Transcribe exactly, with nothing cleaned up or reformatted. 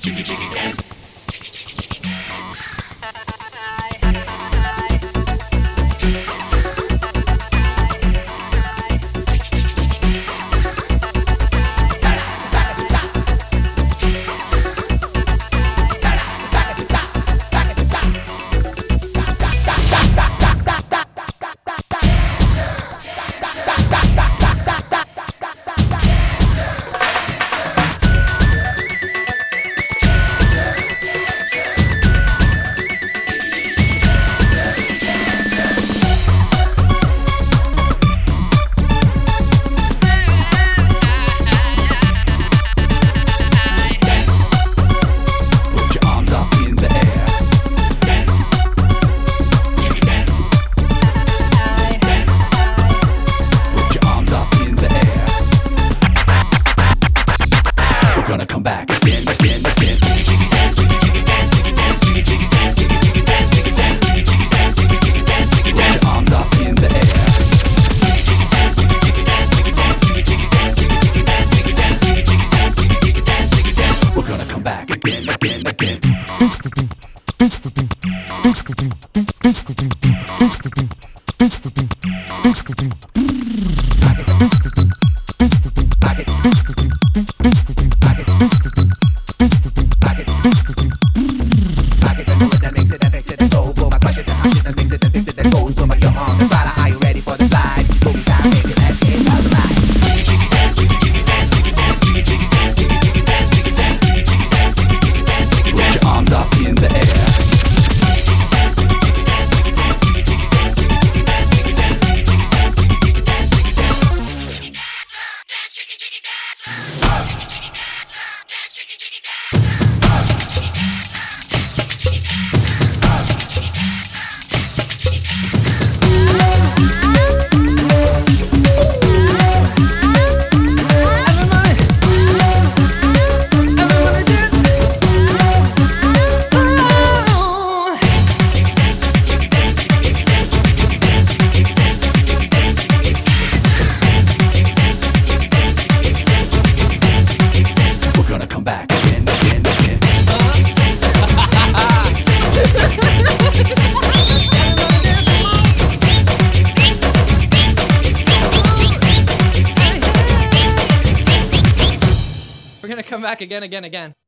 Gonna come back again, again, again. Jiggy jiggy dance, jiggy jiggy dance, jiggy dance, jiggy jiggy dance, jiggy jiggy dance, jiggy dance, jiggy jiggy dance, jiggy jiggy dance, jiggy dance. Put your arms up in the air. Jiggy jiggy dance, jiggy jiggy dance, jiggy dance, jiggy jiggy dance, jiggy jiggy dance, jiggy dance, jiggy jiggy dance, jiggy jiggy dance, jiggy dance. We're gonna come back again, again, again. Come back again, again, again. We're gonna come back again, again, again.